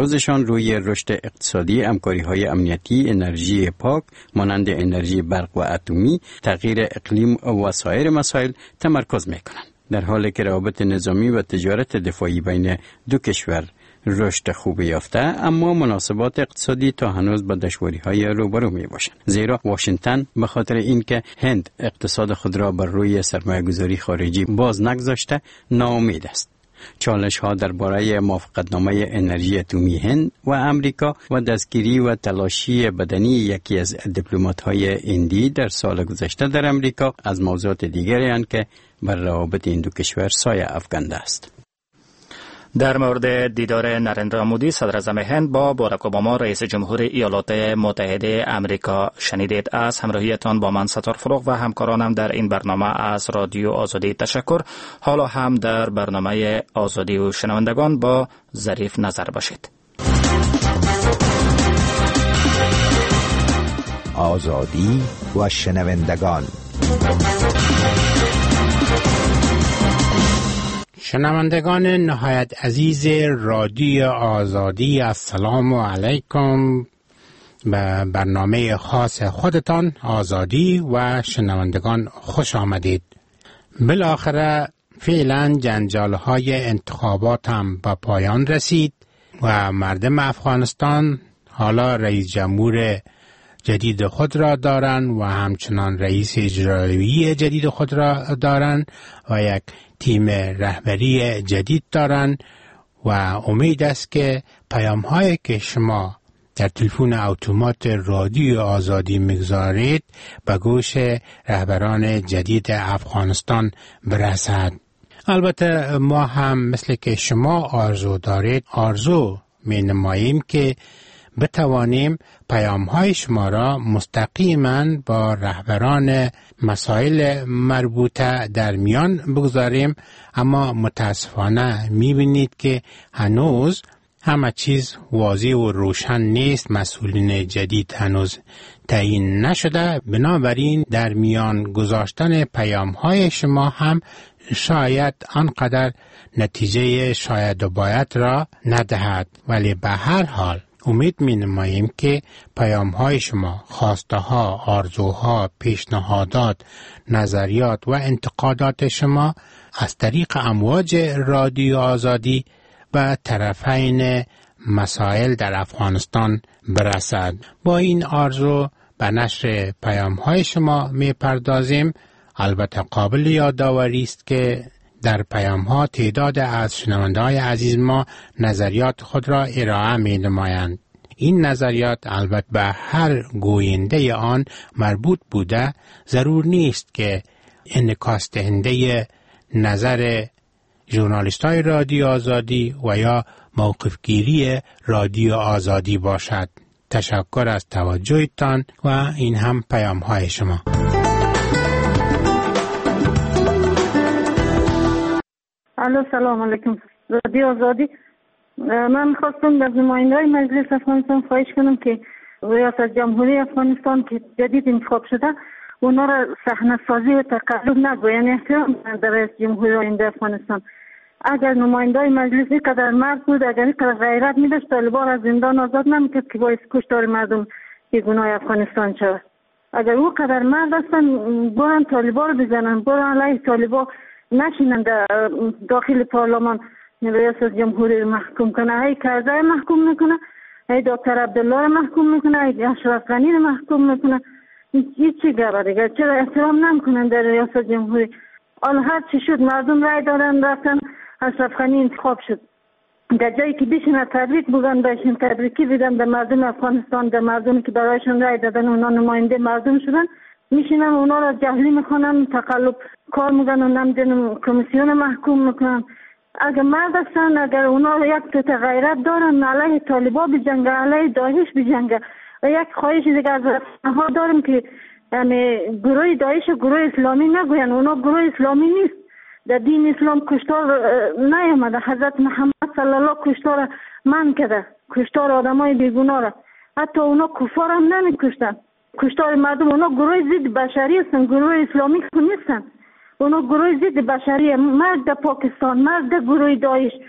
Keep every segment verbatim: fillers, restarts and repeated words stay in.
تمرکزشان روی رشد اقتصادی، همکاری‌های امنیتی، انرژی پاک مانند انرژی برق و اتمی، تغییر اقلیم و سایر مسائل تمرکز می‌کنند. در حالی که روابط نظامی و تجارت دفاعی بین دو کشور رشد خوب یافته، اما مناسبات اقتصادی تا هنوز با دشواری‌های روبرو می‌باشند. زیرا واشنگتن به خاطر اینکه هند اقتصاد خود را بر روی سرمایه‌گذاری خارجی باز نگذاشته ناامید است. چالش‌ها درباره موافقتنامه انرژی اتمی هند و امریکا و دستگیری و تلاشی بدنی یکی از دیپلمات‌های هندی در سال گذشته در امریکا از موضوعات دیگری اند که بر روابط این دو کشور سایه افکنده است. در مورد دیدار نریندرا مودی صدر اعظم هند با باراک اوباما رئیس جمهور ایالات متحده امریکا شنیدید. از همراهیتان با من ستار فروغ و همکارانم در این برنامه از رادیو آزادی تشکر. حالا هم در برنامه آزادی و شنوندگان با ظریف نظر باشید. آزادی و شنوندگان. شنوندگان نهایت عزیز رادیو آزادی، السلام علیکم. به برنامه خاص خودتان آزادی و شنوندگان خوش آمدید. بالاخره فعلا جنجال‌های انتخابات هم به پایان رسید و مردم افغانستان حالا رئیس جمهور جدید خود را دارند و همچنان رئیس اجرایی جدید خود را دارند و یک تیم رهبری جدید دارند و امید است که پیام هایی که شما در تلفن اتومات رادیو آزادی میگذارید به گوش رهبران جدید افغانستان برسد. البته ما هم مثل که شما آرزو دارید آرزو می نماییم که بتوانیم پیام های شما را مستقیما با رهبران مسائل مربوطه در میان بگذاریم، اما متاسفانه میبینید که هنوز همه چیز واضح و روشن نیست. مسئولین جدید هنوز تعیین نشده، بنابراین در میان گذاشتن پیام های شما هم شاید آنقدر نتیجه شاید و باید را ندهد، ولی به هر حال امید می نماییم که پیام های شما، خواسته ها، آرزوها، پیشنهادات، نظریات و انتقادات شما از طریق امواج رادیو آزادی به طرفین مسائل در افغانستان برسد. با این آرزو به نشر پیام های شما می پردازیم. البته قابل یادآوری است که در پیام ها تعداد از شنونده های عزیز ما نظریات خود را ارائه می نمایند. این نظریات البته به هر گوینده آن مربوط بوده، ضرور نیست که انعکاس دهنده نظر ژورنالیست های رادیو آزادی و یا موقف گیری رادیو آزادی باشد. تشکر از توجهتان و این هم پیام های شما. الو، سلام علیکم رادیو آزادی. من میخواستم از نماینده‌های مجلس افغانستان خواهش کنم که ریاست جمهوری افغانستان که جدید انتخاب شده اونا را صحنه سازی و تقلب نگوین، احترام در رئیس جمهوری آینده افغانستان. اگر نماینده‌های مجلس اینقدر مرد بود، اگر اینقدر غیرت می‌داشت، طالبان از زندان آزاد نمی‌کرد که باعث کشتار مردم بیگناه افغانستان شود. اگر او قدر مرد هستن برن طالبان رو بزنن، برن علیه طالبان نشینن داخل پارلمان ریاست جمهوری محکوم کنه. ای کرزی محکوم میکنه، ای دکتر عبدالله محکوم میکنه، ای اشرف غنی محکوم میکنه. این چی گره دیگه؟ چرا احترام نمیکنن در ریاست جمهوری؟ حالا هر چی شد مردم رای دادن رفتن، اشرف غنی انتخاب شد. در جایی که بشینه تبریک بگن بهشون تبریکی بدن به مردم افغانستان، در مردمی که برایشون رای دادن اونا نماینده مردم شدن، میشینن اونا را جهلی میکنن، تقلب کار میکنن و نمیدونم کمیسیون محکوم میکنن. اگر مرد هستن، اگر اونا یک تو غیرت دارن علیه طالبان بجنگه، علیه داعش بجنگه. و یک خواهش دیگه از ها دارم که یعنی گروه داعش و گروه اسلامی نگوین، اونا گروه اسلامی نیست. در دین اسلام کشتار نیامده. حضرت محمد صلی الله کشتار من کرده، کشتار آدمای بیگناه را. حتی اونا کفار هم نمیکشتن. کشتار مردم، اونا گروه ضد بشری هستن، گروه اسلامی نیستن. اونا گروه ضد بشری. مرد در پاکستان، مرد در گروه داعش،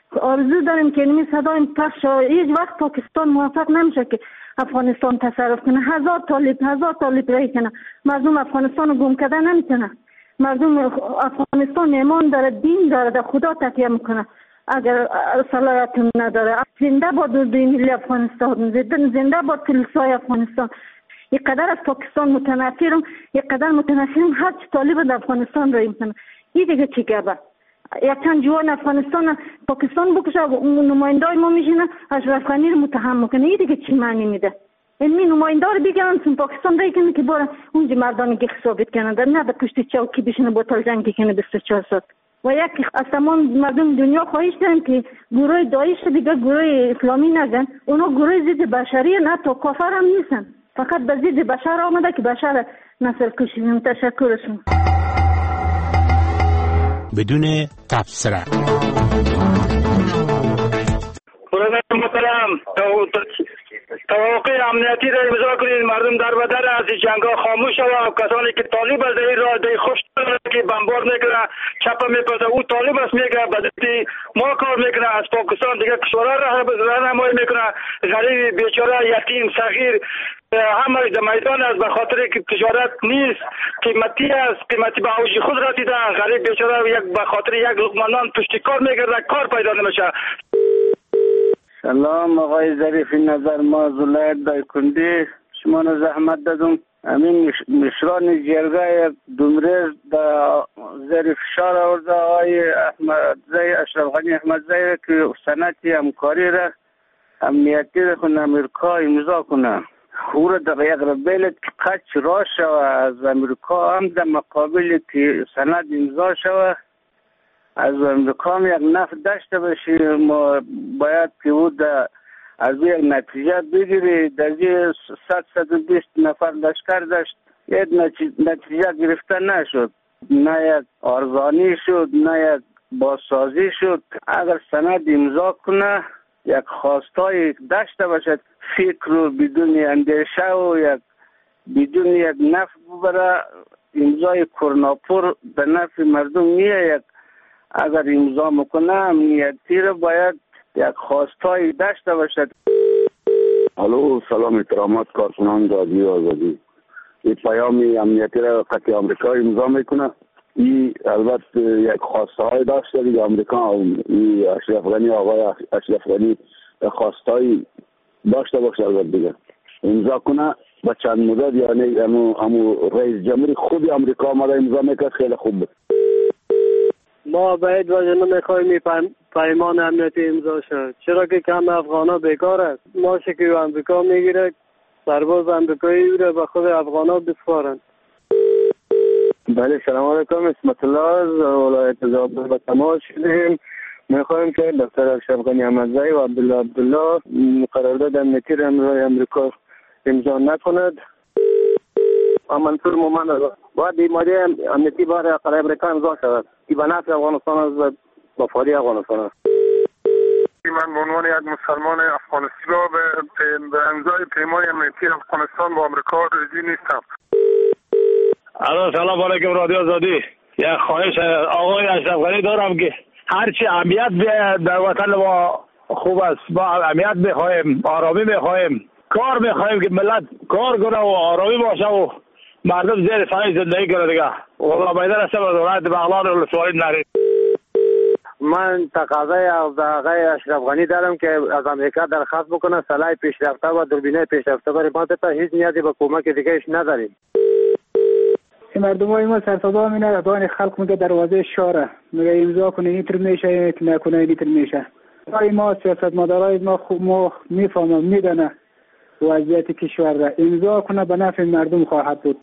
آرزو داریم که این صدای پخش هیچ وقت پاکستان موفق نمیشه که افغانستان تصرف کنه. هزار طالب هزار طالب رای کنه، مردم افغانستان رو گم کرده نمیتونه. مردم افغانستان ایمان داره، دین داره، در خدا تکیه میکنه. اگر صلاحیت نداره، زنده باد اردوی ملی افغانستان، زنده باد کلیسای افغانستان. یک قدر از پاکستان متنفرم، یک قدر متنفرم هر چی طالب در افغانستان رای میکنه. این دیگه چی گبه؟ یک چند جوان افغانستان پاکستان بکشه، نمایندای ما میشینه اشرف غنی رو متهم میکنه. این دیگه چی معنی میده؟ این نماینده رو بگیرن تو پاکستان رای کنه که باره اونجا مردانی که ثابت کنه، در نه در پشت چوکی بشینه بوتل جنگی کنه بیست و چهار ساعت. و یک از تمام مردم دنیا خواهش داریم که گروه داعش دیگه گروه اسلامی نگن. اونا گروه ضد بشری نه تا کافر هم نیستن، فقط به ضد بشر آمده که بشر نسل کشی. تشکرشون. بدون تبصره برادر محترم، توقع امنیتی را امضا کنید. مردم در بدر از این جنگا خاموش شود. کسانی که طالب از این را دی خوش که بمبار میکنه، چپا میپزه، او طالب است میگه بدی ما کار میکنه. از پاکستان دیگه کشورها را رهنمایی میکنه. غریب بیچاره یتیم صغیر همه در میدان است، به خاطر که تجارت نیست، قیمتی است، قیمتی به اوج خود رسیده. غریب بیچاره یک به خاطر یک لقمه نان پشت کار میگرده، کار پیدا نمیشه. سلام آقای ظریفی نظر، ما زولایت دایکندی شما را زحمت دادم. همین مشران جرگه دومریز در زیر فشار آورده آقای احمد زی اشرف غنی احمد زی که سنتی همکاری را امنیتی را کنه امریکا امضا کنه. او را در یک ربیلت که قچ را شوه از امریکا هم در مقابل که سند امضا شوه از امریکا هم یک نفت داشته باشی. ما باید که او از یک نتیجه بگیری. در این صد صد و بیست نفر لشکر داشت، یک نتیجه گرفته نشد، نه یک ارزانی شد نه یک بازسازی شد. اگر سند امضا کنه یک خواستای داشته باشد، فکر رو بدون اندیشه و یک بدون یک نفت ببره. امضای کرناپور به نفع مردم نیه. یک اگر امضا میکنه امنیتی رو باید یک خواستایی داشته باشد. الو، سلام احترامات کارکنان رادیو آزادی. این پیام امنیتی را قطع آمریکا امضا میکنه. این البته یک خواسته های داشته دیگه امریکا. این اشرف غنی آقای اشرف غنی خواستایی داشته باشه البته دیگه امضا کنه. با چند مدت یعنی امو امو رئیس جمهوری خود امریکا آمده امضا میکرد، خیلی خوب. ما باید وجه نمیخوایم پیمان امنیتی امضا شد، چرا که کم افغانا بیکار است. ما شکیو امریکا میگیره، سرباز امریکایی رو به خود افغانا بسپارند. بله سلام علیکم، اسمت الله از ولایت زابل به تماس شدیم. میخوایم که دکتر اشرف غنی احمدزی و عبدالله عبدالله قرارداد امنیتی را امروز امریکا امضا نکند. منصور مومن است. باید این ماده امنیتی برای قرار امریکا امضا شود. این به نفع افغانستان است، با فاری افغانستان است. من به عنوان یک مسلمان افغانستانی را به امضای پیمان امنیتی افغانستان با آمریکا راضی نیستم. الو، سلام علیکم رادیو آزادی. یک خواهش آقای اشرف غنی دارم که هرچی امنیت در وطن ما خوب است. ما امنیت میخواهیم، آرامی میخواهیم، کار میخواهیم که ملت کار کنه و آرامی باشه و مردم زیر سایه زندگی کنه دیگه. والله بیدر هستم از ولایت بغلان و سوالید نرید. من تقاضای از آقای اشرف غنی دارم که از امریکا درخواست بکنه سلاح پیشرفته و دوربینه پیشرفته برای ما. تا هیچ نیازی به کمک دیگه اش نداریم. مردم های ما سرصدا می‌نه دوان خلق میگه دروازه شاره میگه امضا کنه اینطور میشه اینطور نکنه اینطور میشه. برای ما سیاستمدارای ما خوب ما میفهمم میدونه وضعیت کشور را امضا کنه به نفع مردم خواهد بود.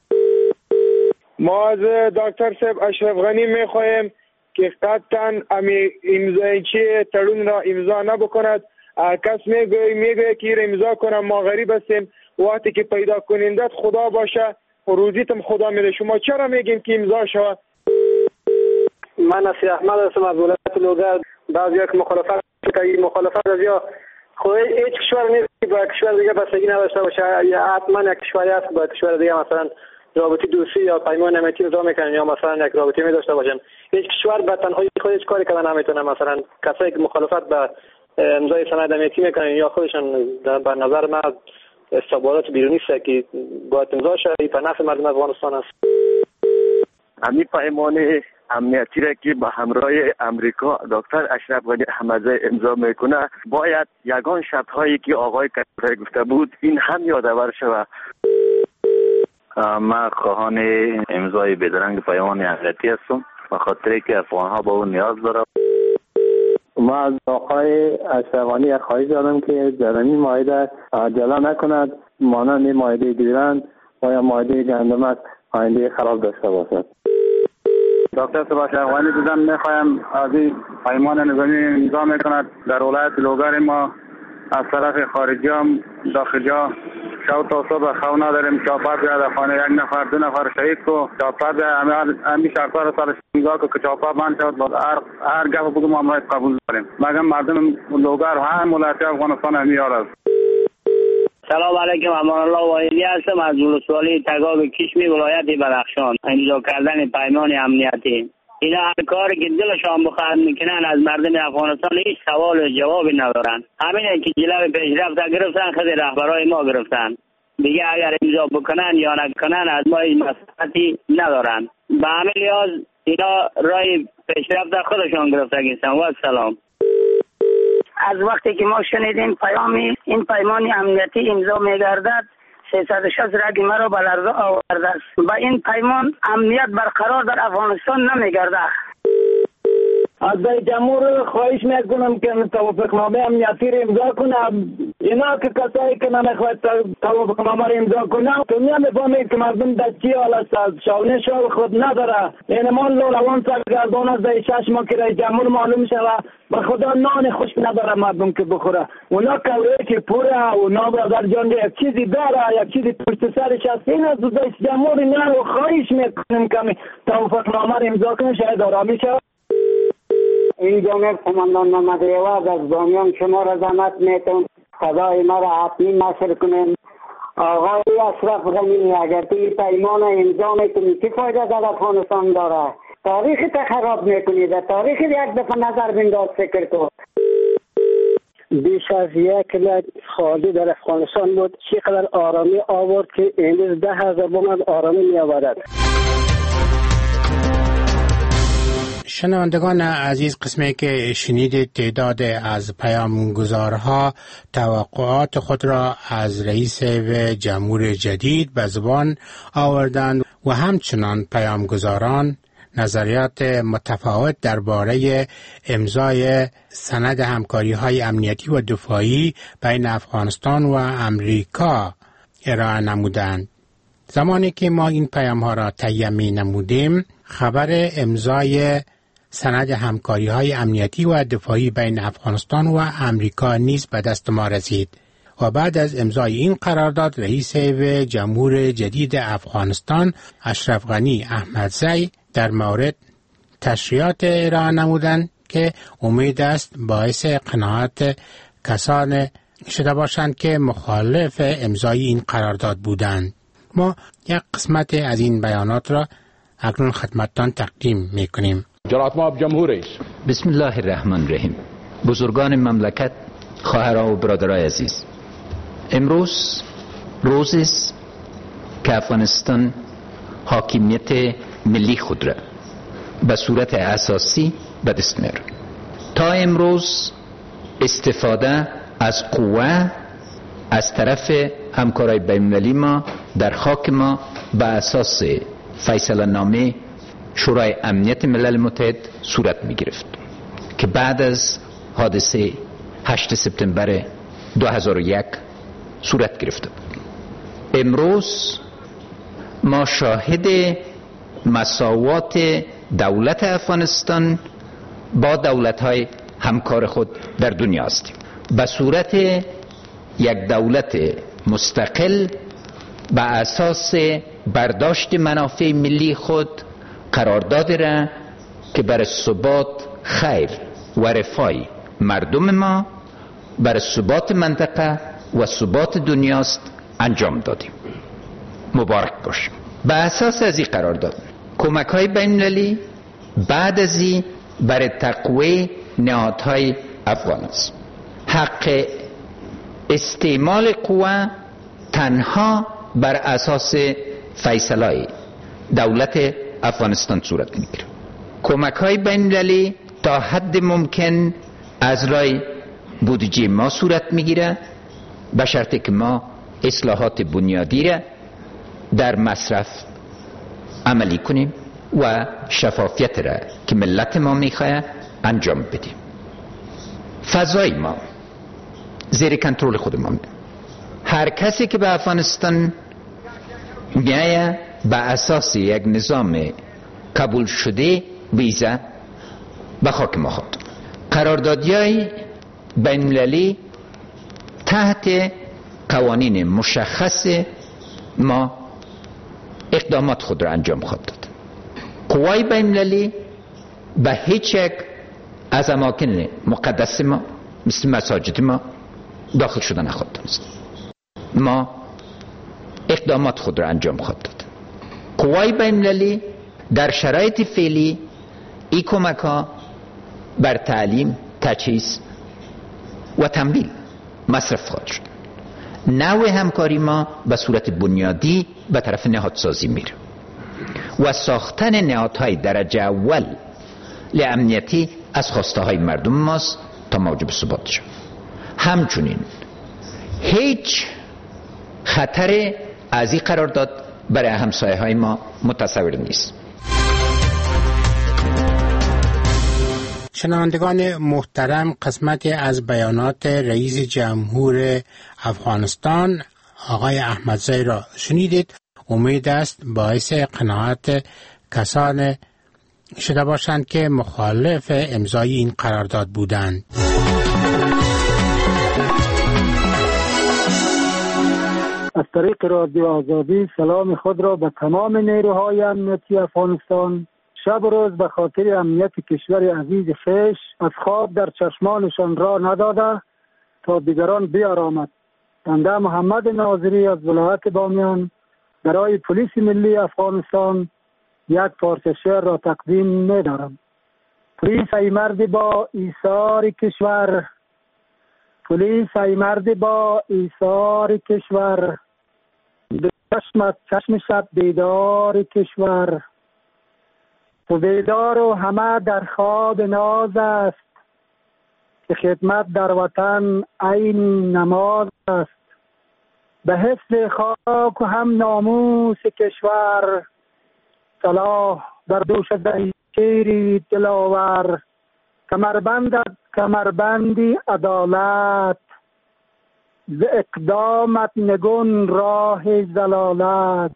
ما از دکتر صاحب اشرف غنی میخواهیم که قطعا امی امضای چی ترون را امضا نبکند. کس میگه میگه که امضا کنه ما غریب هستیم، وقتی که پیدا کنندت خدا باشه و روزیتم خدا میده. شما چرا میگین که امضا شود؟ من اسی احمد هستم از ولایت لوگر. بعضی یک مخالفت که این مخالفت از یا خود هیچ کشور نیست که با کشور دیگه بستگی نداشته باشه، یا حتما یک کشوری هست با کشور دیگه مثلا رابطه دوستی یا پیمان امنیتی امضا میکنن یا مثلا یک رابطه می داشته باشن. هیچ کشور به تنهایی خودش کاری کردن نمیتونه. مثلا کسایی که مخالفت به امضای سند امنیتی میکنن یا خودشان به نظر من استخبارات بیرونی است که باید امضا شه، به نفع مردم افغانستان است. همین پیمان امنیتی را که با همراه امریکا دکتر اشرف غنی احمدزی امضا میکنه باید یگان شرط‌هایی که آقای کریمی گفته بود این هم یادآور شود. من خواهان امضای بیدرنگ پیمان امنیتی هستم به خاطر که افغان‌ها با اون نیاز دارند. ما از آقای اشرف غنی خواهش دارم که در این معاهده عجله نکند، مانند معاهده دیران و یا معاهده گندمک آینده خراب داشته باشد. دکتر صبح اشرف غنی دیدم میخوایم از این پیمان نظامی امضا میکند. در ولایت لوگر ما از طرف خارجی هم داخلی ها شو تا صبح خو نداریم. چاپت بیاد خانه یک نفر دو نفر شهید کو چاپت بیاد همی شرطا رو سرش امضا کو که چاپت بند شد. هر هر گپ بگم ما امروز قبول داریم. مگم مردم لوگر هم ولایت افغانستان همیار است. سلام علیکم، امان الله واحدی هستم از ولسوالی تگاب کشمی ولایت بدخشان. امضا کردن پیمان امنیتی اینا هر کاری که دلشان بخواد میکنن، از مردم افغانستان هیچ سوال و جوابی ندارن. همینه که جلو پیشرفت گرفتن، خود رهبرای ما گرفتن. دیگه اگر امضا بکنن یا نکنن از ما هیچ مصلحتی ندارن. به همین لحاظ اینا راه پیشرفت خودشان گرفته گیستن. و سلام. از وقتی که ما شنیدیم پیامی این پیمان امنیتی امضا میگردد سیصد و شصت رگ مرا به لرزه آورده است. با این پیمان امنیت برقرار در افغانستان نمیگرده. از رئیس جمهور خواهش میکنم که توافقنامه امنیتی را امضا کنه. اینا که کسایی که نمیخواید توافقنامه را امضا کنه تو نمیفهمید که مردم در چی حال است، شاونه شاو خود نداره. این ما روان سرگردان از در شش ماه که رئیس جمهور معلوم شود به خدا نان خوش نداره مردم که بخوره. اونا کوره که پوره و نابرادر جان یک چیزی داره، یک چیزی پشت سرش هست. این از رئیس جمهور اینا رو خواهش میکنم که توافقنامه را امضا کنه، شاید آرامی شود. این جانب قماندان محمد ریواز از بامیان شما را زحمت میتون صدای ما را حتمی نشر کنیم. آقای اشرف غنی اگر توی پیمان امضا میکنی چه فایده در افغانستان داره؟ تاریخ تا خراب میکنی. در تاریخ یک دفعه نظر بنداز، فکر کن. بیش از یک لک خارجی در افغانستان بود، چقدر آرامی آورد که امروز ده هزار بوم آرامی می آورد. شنوندگان عزیز، قسمی که شنیدید تعداد از پیامگزارها توقعات خود را از رئیس و جمهور جدید به زبان آوردند و همچنان پیامگزاران نظریات متفاوت درباره امضای سند همکاری‌های امنیتی و دفاعی بین افغانستان و امریکا ارائه نمودند. زمانی که ما این پیام‌ها را تهیه نمودیم، خبر امضای سند همکاری‌های امنیتی و دفاعی بین افغانستان و امریکا نیز به دست ما رسید و بعد از امضای این قرارداد رئیس و جمهور جدید افغانستان اشرف غنی احمدزی در مورد تشریحات ارائه نمودند که امید است باعث قناعت کسان شده باشند که مخالف امضای این قرارداد بودند. ما یک قسمت از این بیانات را اکنون خدمتتان تقدیم میکنیم. جناب ما جمهور رئیس. بسم الله الرحمن الرحیم. بزرگان مملکت، خواهران و برادرای عزیز، امروز روزی است که افغانستان حاکمیت ملی خود را به صورت اساسی به دست میاره. تا امروز استفاده از قوه از طرف همکارای بین‌المللی ما در خاک ما به اساس فیصله نامه شورای امنیت ملل متحد صورت می گرفت که بعد از حادثه هشت سپتامبر دو هزار و یک صورت گرفته بود. امروز ما شاهد مساوات دولت افغانستان با دولت‌های همکار خود در دنیا هستیم. به صورت یک دولت مستقل به اساس برداشت منافع ملی خود قرارداد را که بر ثبات خیر و رفاه مردم ما، بر ثبات منطقه و ثبات دنیاست انجام دادیم. مبارک باشیم. به اساس از این قرارداد کمک های بین المللی بعد از این برای تقویه نهادهای افغان است. حق استعمال قوه تنها بر اساس فیصله دولت افغانستان صورت میگیره. کمک های بین المللی تا حد ممکن از رای بودجه ما صورت میگیره، به شرطی که ما اصلاحات بنیادی را در مصرف عملی کنیم و شفافیت را که ملت ما میخواه انجام بدیم. فضای ما زیر کنترل خود ما. هر کسی که به افغانستان میایه به اساس یک نظام قبول شده ویزا به خاک ما خود. قراردادیای بین المللی تحت قوانین مشخص ما اقدامات خود را انجام خواهد داد. قوای بین المللی به هیچ یک از اماکن مقدس ما مثل مساجد ما داخل شده نخواهد دانست. ما اقدامات خود را انجام خواهد داد. قوای بین المللی در شرایط فعلی این کمک ها بر تعلیم، تجهیز و تمویل مصرف خواهد شد. نوع همکاری ما به صورت بنیادی به طرف نهادسازی میره و ساختن نهادهای درجه اول لامنیتی از خواسته های مردم ماست تا موجب ثبات شد. همچنین هیچ خطر از این قرارداد برای همسایه های ما متصور نیست. شنوندگان محترم، قسمت از بیانات رئیس جمهور افغانستان آقای احمدزی را شنیدید. امید است باعث قناعت کسان شده باشند که مخالف امضای این قرارداد بودند. از طریق رادیو آزادی سلام خود را به تمام نیروهای امنیتی افغانستان شب و روز به خاطر امنیت کشور عزیز خویش از خواب در چشمانشان را نداده تا دیگران بیارامد. بنده محمد ناظری از ولایت بامیان برای پلیس ملی افغانستان یک پارچه شعر را تقدیم می دارم. پلیس ای مرد با ایثار کشور، پلیس ای مرد با ایثار کشور، به چشمت چشم شب بیدار کشور. تو بیدار و همه در خواب ناز است، که خدمت در وطن عین نماز است. به حفظ خاک و هم ناموس کشور، صلاح در دوش شیری دلاور. کمربندت کمربندی عدالت، ز اقدامت نگون راه زلالت.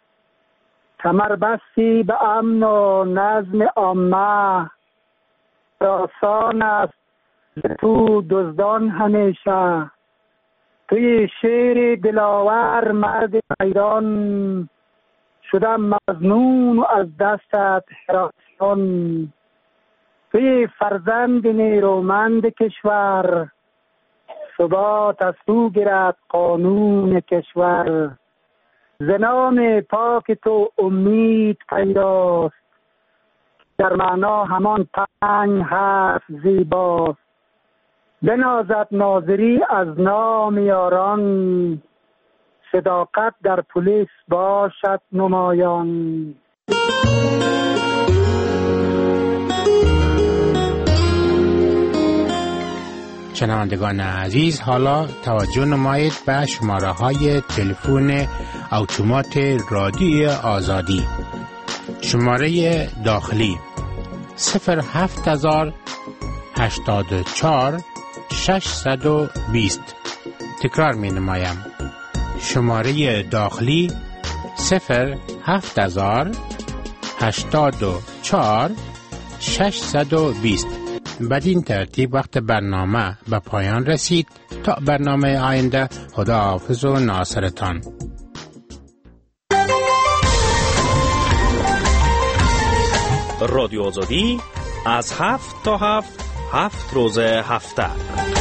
کمربستی به امن و نظم عامه، آسان است تو دزدان همیشه. توی شیر دلاور مرد ایران، شدم مظنون و از دستت حراسان. توی فرزند نیرومند کشور، ثبات از تو گرد قانون کشور. ز نام پاک تو امید پیداست، در معنا همان پنج حرف زیباست. بنازد ناظری از نام یاران، صداقت در پلیس باشد نمایان. شنوندگان عزیز، حالا توجه نمایید به شماره های تلفن اتومات رادیو آزادی. شماره داخلی صفر هفت هزار هشتاد و چهار ششصد و بیست. تکرار می نمایم. شماره داخلی صفر هفت هزار هشتاد و چهار ششصد و بیست. بدین ترتیب وقت برنامه به پایان رسید. تا برنامه آینده، خداحافظ و ناصرتان. رادیو آزادی از هفت تا هفت هفت روز هفته